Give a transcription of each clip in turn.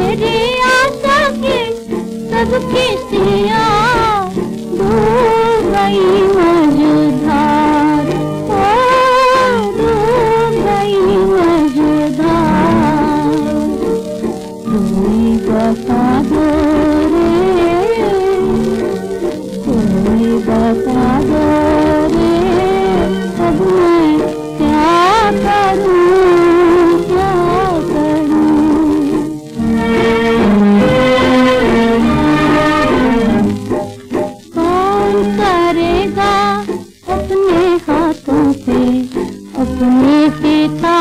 मेरी आशा की सब किस्तियाँ डूब गई मझधार, ओ डूब गई मझधार। कोई बता दो रे, कोई बता दो रे, अब मैं क्या करूं, क्या करूं। कौन करेगा अपने हाथों से अपने पिता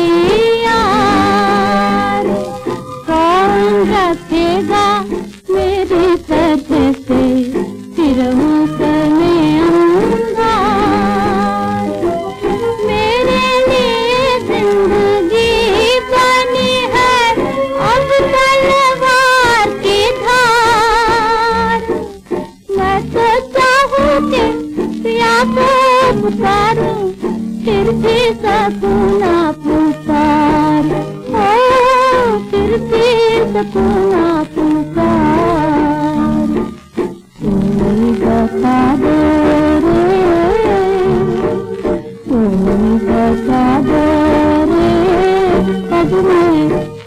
तैयार, कौन रखेगा मेरे सर से फिर उसने अंगार। मेरे लिए जिंदगी बनी है अब तलवार की धार। मैं तो चाहूं कि पिया को पुकारूं, फिर भी सकूं ना पुकार, ओ फिर भी सकूं ना पुकार। कोई बता दो रे, कोई बता दो रे, अब मैं